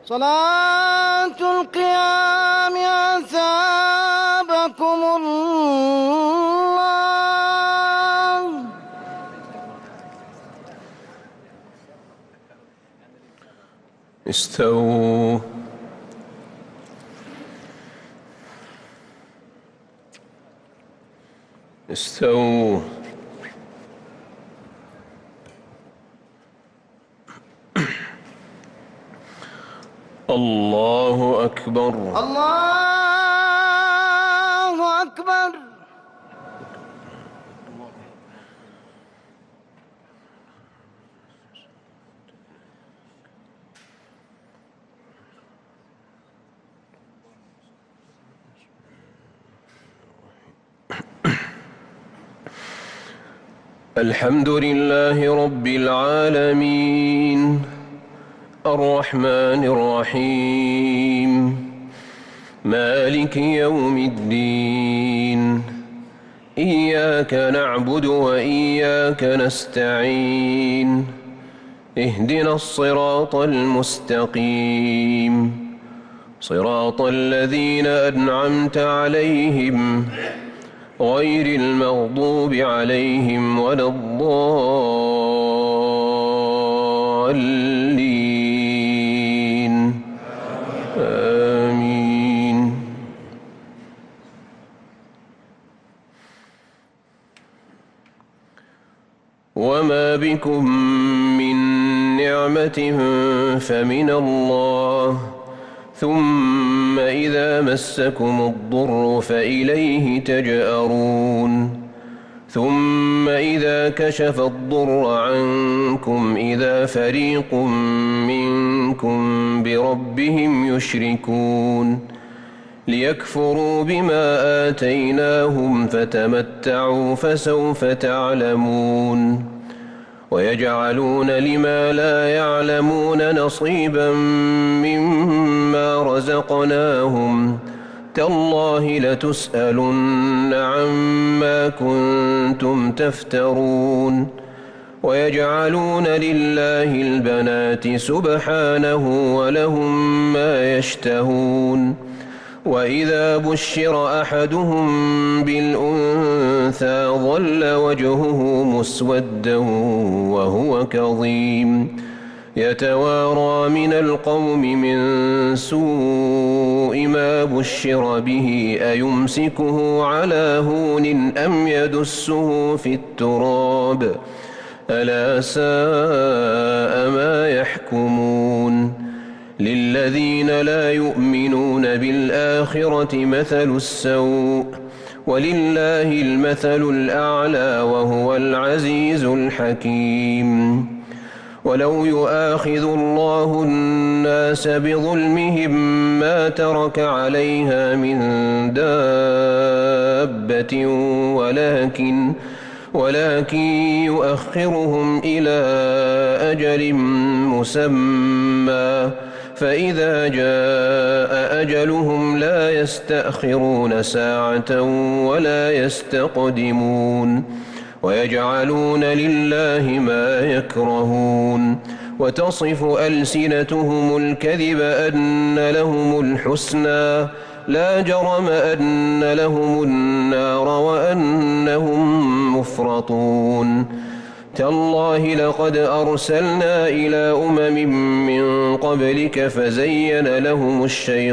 صلاة القيام أثابكم الله. استووا. استووا. الله أكبر. الله أكبر. الحمد لله رب العالمين الرحمن الرحيم مالك يوم الدين إياك نعبد وإياك نستعين اهدنا الصراط المستقيم صراط الذين أنعمت عليهم غير المغضوب عليهم ولا الضالين آمين. وما بكم من نعمة فمن الله ثم إذا مسكم الضر فإليه تجأرون ثم إذا كشف الضر عنكم إذا فريق منكم بربهم يشركون ليكفروا بما آتيناهم فتمتعوا فسوف تعلمون ويجعلون لما لا يعلمون نصيبا مما رزقناهم تالله لتسألن عما كنتم تفترون ويجعلون لله البنات سبحانه ولهم ما يشتهون وإذا بشر أحدهم بالأنثى ظل وجهه مسودا وهو كظيم يتوارى من القوم من سوء ما بشر به أيمسكه على هون أم يدسه في التراب ألا ساء ما يحكمون للذين لا يؤمنون بالآخرة مثل السوء ولله المثل الأعلى وهو العزيز الحكيم ولو يؤاخذ الله الناس بظلمهم ما ترك عليها من دابة ولكن يؤخرهم إلى أجل مسمى فإذا جاء أجلهم لا يستأخرون ساعة ولا يستقدمون ويجعلون لله ما يكرهون وتصف ألسنتهم الكذب أن لهم الحسنى لا جرم أن لهم النار وأنهم مفرطون تالله لقد أرسلنا إلى من قبلك فزين لهم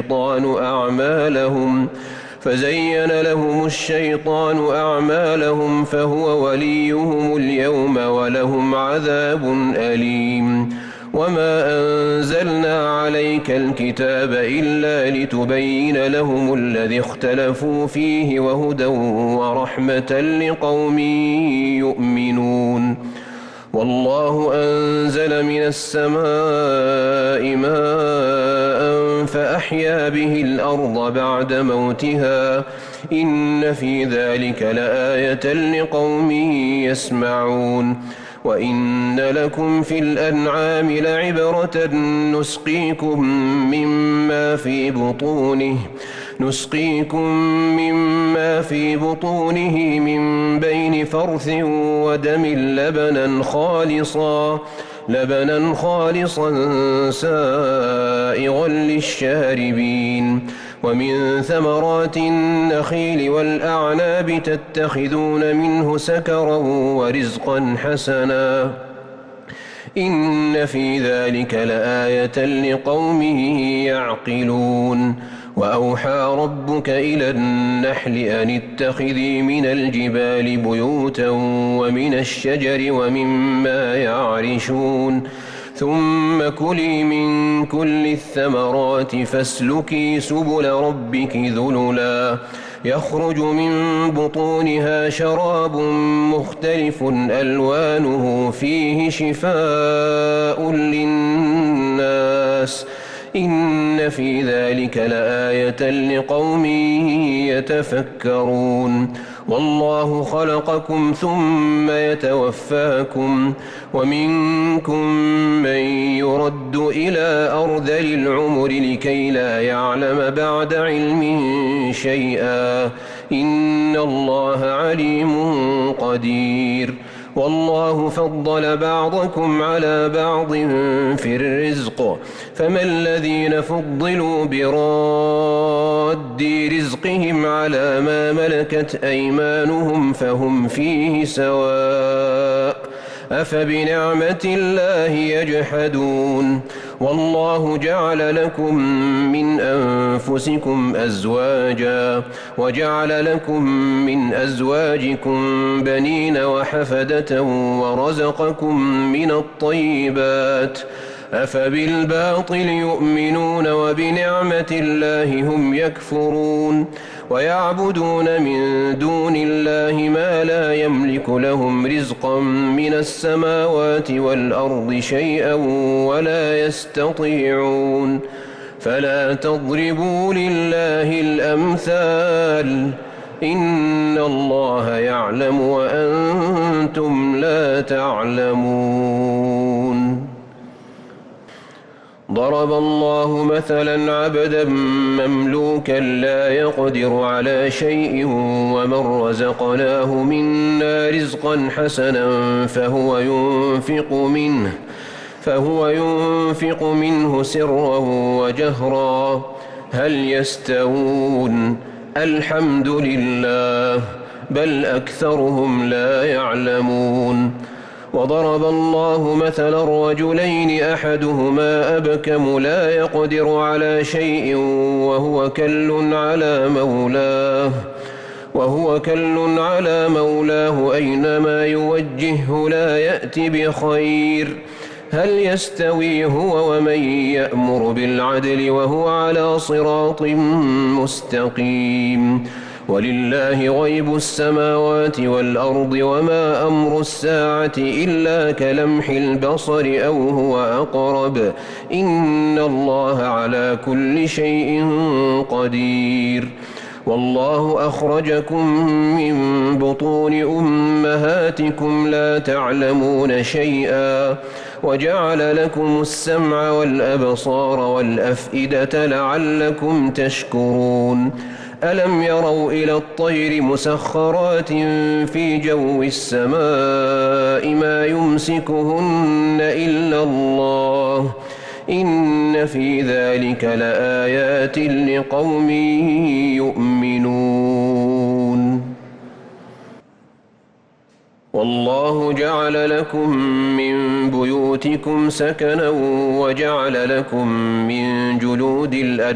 الشيطان أعمالهم فهو وليهم اليوم ولهم عذاب أليم وما أنزلنا عليك الكتاب إلا لتبين لهم الذي اختلفوا فيه وهدى ورحمة لقوم يؤمنون والله أنزل من السماء ماء فأحيا به الأرض بعد موتها إن في ذلك لآية لقوم يسمعون وإن لكم في الأنعام لعبرة نسقيكم مما في بطونه من بين فرث ودم لبنا خالصا سائغا للشاربين ومن ثمرات النخيل والأعناب تتخذون منه سكرا ورزقا حسنا إن في ذلك لآية لقوم يعقلون وأوحى ربك إلى النحل أن اتخذي من الجبال بيوتا ومن الشجر ومما يعرشون ثم كلي من كل الثمرات فاسلكي سبل ربك ذللا يخرج من بطونها شراب مختلف ألوانه فيه شفاء للناس إن في ذلك لآية لقوم يتفكرون والله خلقكم ثم يتوفاكم ومنكم من يرد إلى أرذل العمر لكي لا يعلم بعد علم شيئا إن الله عليم قدير والله فضل بعضكم على بعض في الرزق فما الذين فضلوا براد رزقهم على ما ملكت أيمانهم فهم فيه سواء أفبنعمة الله يجحدون والله جعل لكم من أنفسكم أزواجا وجعل لكم من أزواجكم بنين وحفدة ورزقكم من الطيبات أفبالباطل يؤمنون وبنعمة الله هم يكفرون ويعبدون من دون الله ما لا يملك لهم رزقا من السماوات والأرض شيئا ولا يستطيعون فلا تضربوا لله الأمثال إن الله يعلم وأنتم لا تعلمون ضرب الله مثلا عبدا مملوكا لا يقدر على شيء ومن رزقناه منا رزقا حسنا فهو ينفق منه سرا وجهرا هل يستوون الحمد لله بل أكثرهم لا يعلمون وضرب الله مثلا رجلين أحدهما أبكم لا يقدر على شيء وهو كل على مولاه أينما يوجهه لا يأتي بخير هل يستوي هو ومن يأمر بالعدل وهو على صراط مستقيم ولله غيب السماوات والأرض وما أمر الساعة إلا كلمح البصر أو هو أقرب إن الله على كل شيء قدير والله أخرجكم من بطون أمهاتكم لا تعلمون شيئا وجعل لكم السمع والأبصار والأفئدة لعلكم تشكرون ألم يروا إلى الطير مسخرات في جو السماء ما يمسكهن إلا الله إن في ذلك لآيات لقوم يؤمنون والله جعل لكم من بيوتكم سكنا وجعل لكم من جلود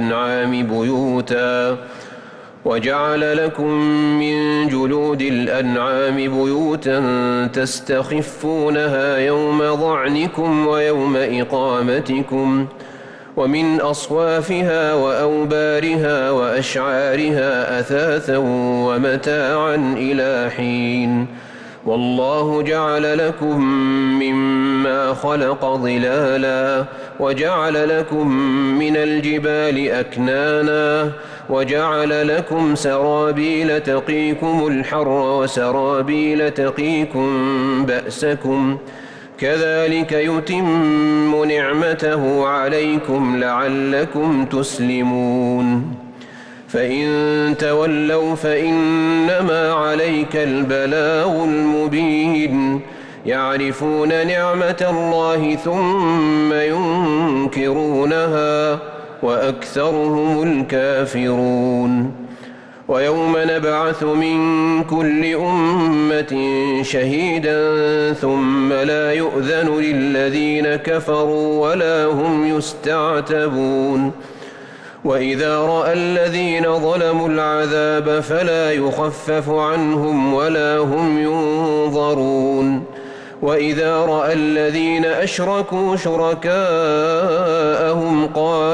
الأنعام بيوتا تستخفونها يوم ظعنكم ويوم إقامتكم ومن أصوافها وأوبارها وأشعارها أثاثا ومتاعا إلى حين والله جعل لكم مما خلق ظلالا وجعل لكم من الجبال أكنانا وجعل لكم سرابيل تقيكم الحر وسرابيل تقيكم بأسكم كذلك يتم نعمته عليكم لعلكم تسلمون فإن تولوا فإنما عليك البلاغ المبين يعرفون نعمة الله ثم ينكرونها وأكثرهم الكافرون ويوم نبعث من كل أمة شهيدا ثم لا يؤذن للذين كفروا ولا هم يستعتبون وإذا رأى الذين ظلموا العذاب فلا يخفف عنهم ولا هم ينظرون وإذا رأى الذين أشركوا شركاءهم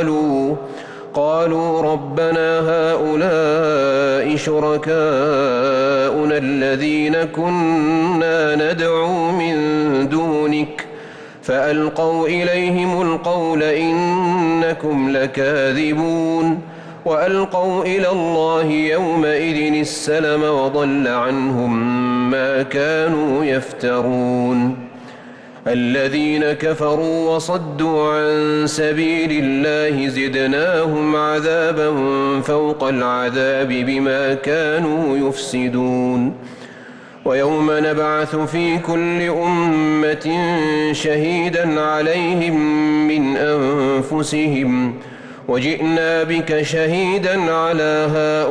قالوا ربنا هؤلاء شركاؤنا الذين كنا ندعو من دونك فألقوا إليهم القول إنكم لكاذبون وألقوا إلى الله يومئذ السلم وضل عنهم ما كانوا يفترون الذين كفروا وصدوا عن سبيل الله زدناهم عذابا فوق العذاب بما كانوا يفسدون ويوم نبعث في كل أمة شهيدا عليهم من أنفسهم وجئنا بك شهيدا على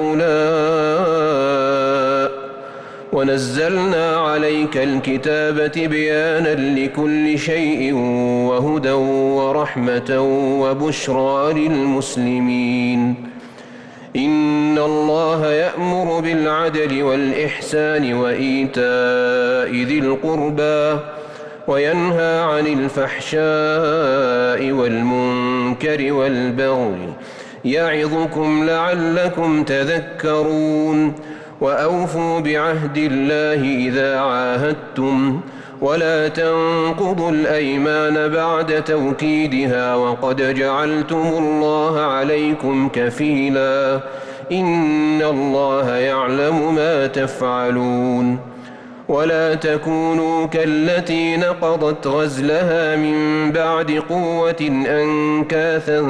هؤلاء ونزلنا عليك الكتاب تبيانا لكل شيء وهدى ورحمة وبشرى للمسلمين إن الله يأمر بالعدل والإحسان وإيتاء ذي القربى وينهى عن الفحشاء والمنكر والبغي يعظكم لعلكم تذكرون وأوفوا بعهد الله إذا عاهدتم ولا تنقضوا الأيمان بعد توكيدها وقد جعلتم الله عليكم كفيلا إن الله يعلم ما تفعلون ولا تكونوا كالتي نقضت غزلها من بعد قوة أنكاثا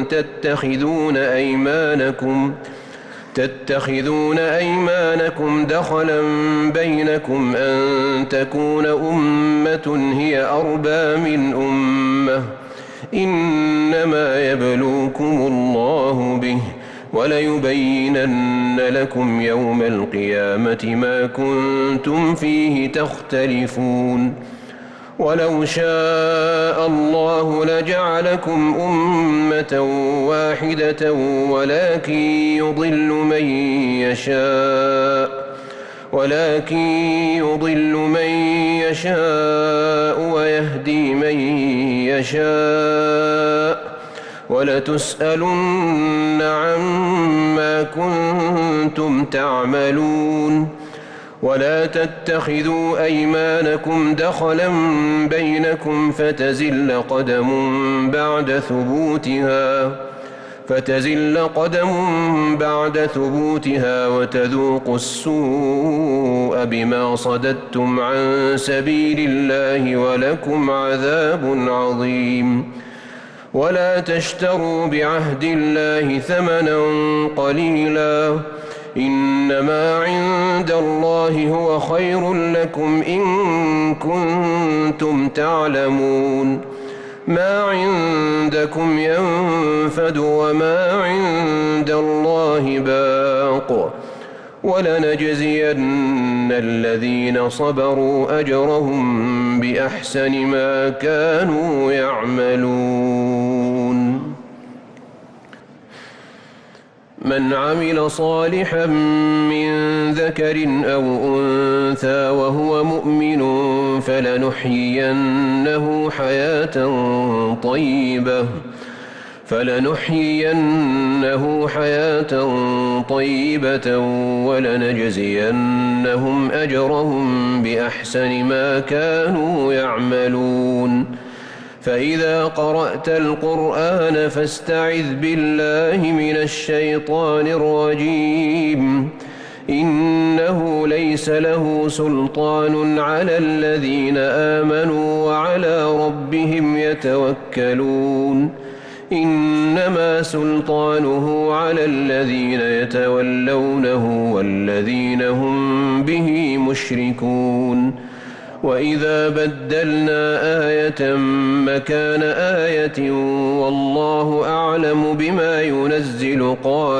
تتخذون أيمانكم دخلا بينكم أن تكون أمة هي أربى من أمة إنما يبلوكم الله به وليبينن لكم يوم القيامة ما كنتم فيه تختلفون ولو شاء الله لجعلكم أمة واحدة ولكن يضل من يشاء ويهدي من يشاء ولتسألن عما كنتم تعملون ولا تتخذوا أيمانكم دخلا بينكم فتزل قدم بعد ثبوتها وتذوقوا السوء بما صددتم عن سبيل الله ولكم عذاب عظيم ولا تشتروا بعهد الله ثمنا قليلا إنما عند الله هو خير لكم إن كنتم تعلمون ما عندكم ينفد وما عند الله باق ولنجزين الذين صبروا أجرهم بأحسن ما كانوا يعملون من عمل صالحا من ذكر أو أنثى وهو مؤمن فلنحيينه حياة طيبة ولنجزينهم أجرهم بأحسن ما كانوا يعملون فإذا قرأت القرآن فاستعذ بالله من الشيطان الرجيم إنه ليس له سلطان على الذين آمنوا وعلى ربهم يتوكلون إنما سلطانه على الذين يتولونه والذين هم به مشركون وإذا بدلنا آية مكان آية والله أعلم بما ينزل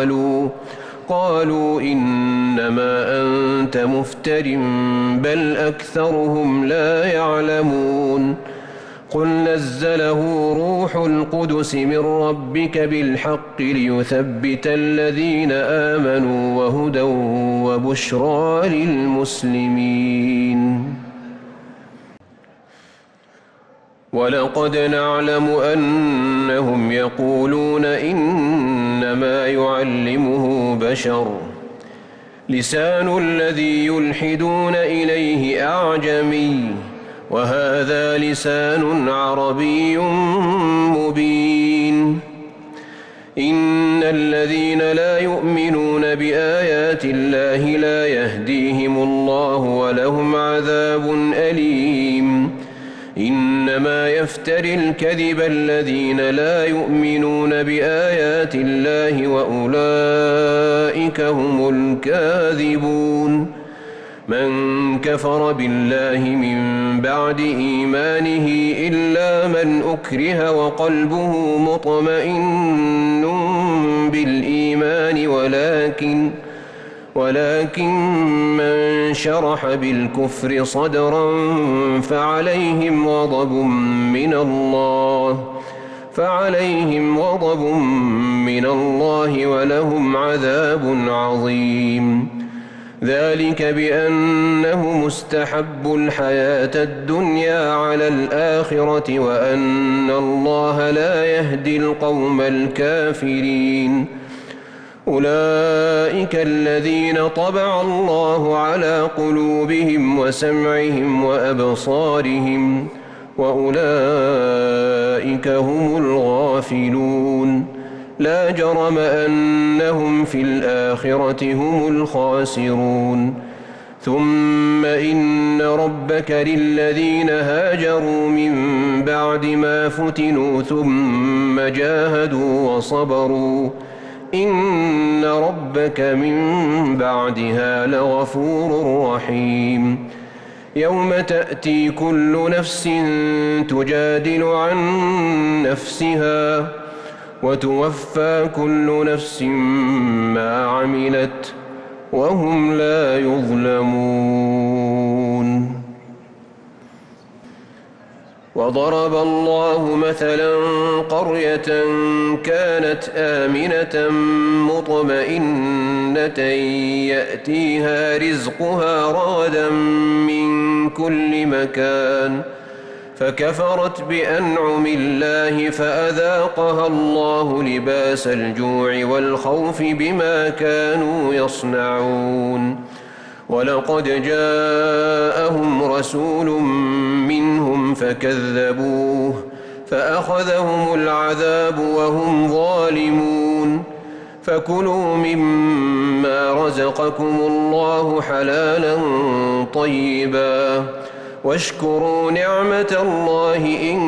قالوا إنما أنت مفتر بل أكثرهم لا يعلمون قل نزله روح القدس من ربك بالحق ليثبت الذين آمنوا وهدى وبشرى للمسلمين ولقد نعلم أنهم يقولون إنما يعلمه بشر لسان الذي يلحدون إليه أعجمي وهذا لسان عربي مبين إن الذين لا يؤمنون بآيات الله لا يهديهم الله ولهم عذاب أليم إنما يفتري الكذب الذين لا يؤمنون بآيات الله وأولئك هم الكاذبون من كفر بالله من بعد إيمانه إلا من أكره وقلبه مطمئن بالإيمان ولكن من شرح بالكفر صدرا فعليهم غضب من الله ولهم عذاب عظيم ذلك بأنهم استحبوا الحياة الدنيا على الآخرة وأن الله لا يهدي القوم الكافرين أولئك الذين طبع الله على قلوبهم وسمعهم وأبصارهم وأولئك هم الغافلون لا جرم أنهم في الآخرة هم الخاسرون ثم إن ربك للذين هاجروا من بعد ما فتنوا ثم جاهدوا وصبروا إن ربك من بعدها لغفور رحيم يوم تأتي كل نفس تجادل عن نفسها وتوفى كل نفس ما عملت وهم لا يظلمون وضرب الله مثلا قرية كانت آمنة مطمئنة يأتيها رزقها رغدا من كل مكان فكفرت بأنعم الله فأذاقها الله لباس الجوع والخوف بما كانوا يصنعون ولقد جاءهم رسول منهم فكذبوه فأخذهم العذاب وهم ظالمون فكلوا مما رزقكم الله حلالا طيبا واشكروا نعمة الله إن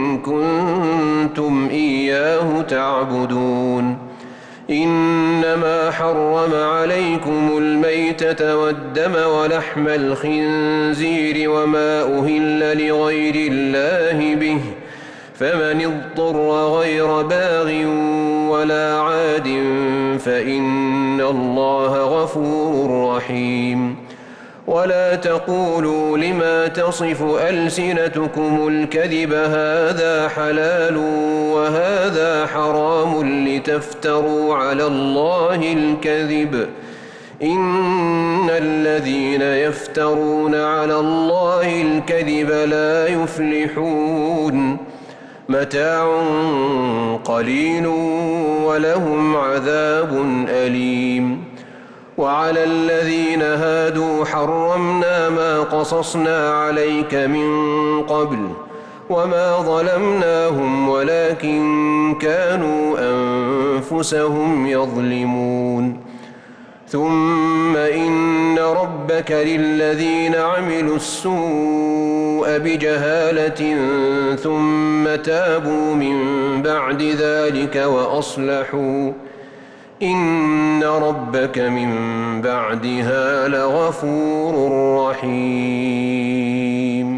كنتم إياه تعبدون إنما حرم عليكم الميتة والدم ولحم الخنزير وما أهل لغير الله به فمن اضطر غير باغ ولا عاد فإن الله غفور رحيم ولا تقولوا لما تصف ألسنتكم الكذب هذا حلال وهذا حرام لتفتروا على الله الكذب إن الذين يفترون على الله الكذب لا يفلحون متاع قليل ولهم عذاب أليم وعلى الذين هادوا حرمنا ما قصصنا عليك من قبل وما ظلمناهم ولكن كانوا أنفسهم يظلمون ثم إن ربك للذين عملوا السوء بجهالة ثم تابوا من بعد ذلك وأصلحوا إن ربك من بعدها لغفور رحيم